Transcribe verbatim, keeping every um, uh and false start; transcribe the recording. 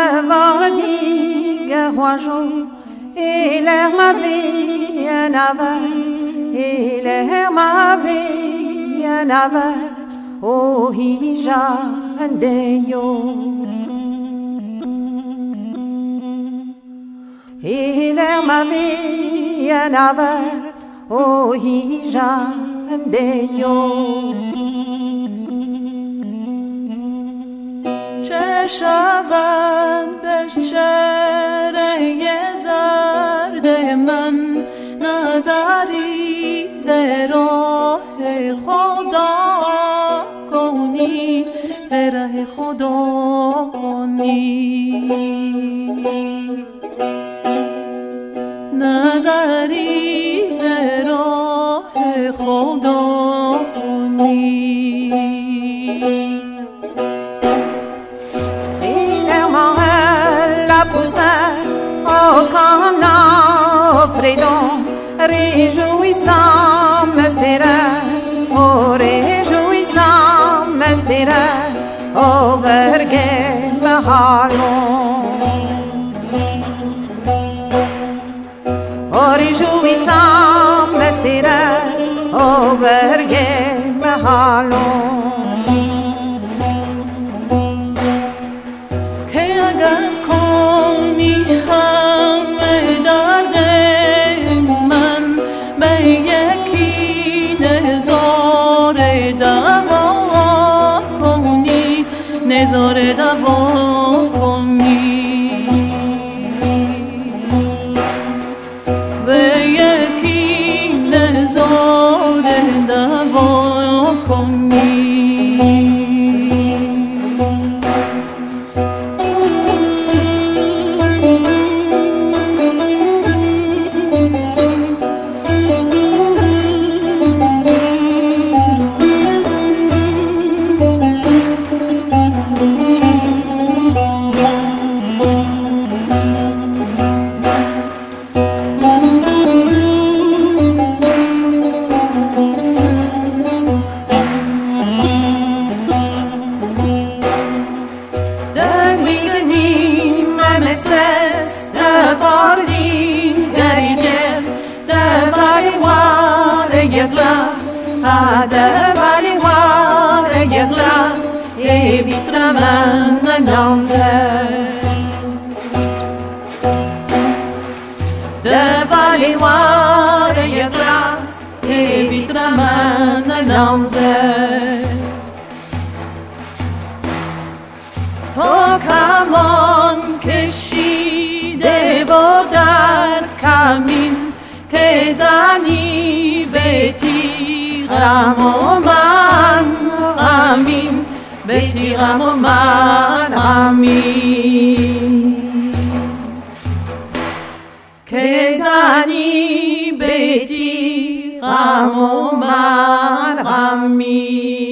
Devardiga Huajo, il est ma vie un aval, il est ma vie un aval, oh hija andeyo. Il est ma vie un aval, oh hija andeyo. شود به شرح زرد من نظری ز راه خدا کنی، ز ره خدا کنی، نظری ز راه خدا کنی. Oh, comme n'offridon, réjouissant m'espérer, oh, réjouissant m'espérer, oh, berger me halon. Oh, réjouissant m'espérer, oh, berger me halon. نظر دوا کنی به یکی نظر دوا کنی. Devali ware je glas i vitra me danse. Devali ware je glas i vitra me danse. تو کمان کشیده و در کمین که زنی به تیغم و من غمین، به تیغم و من غمین، که زنی به تیغم و من غمین.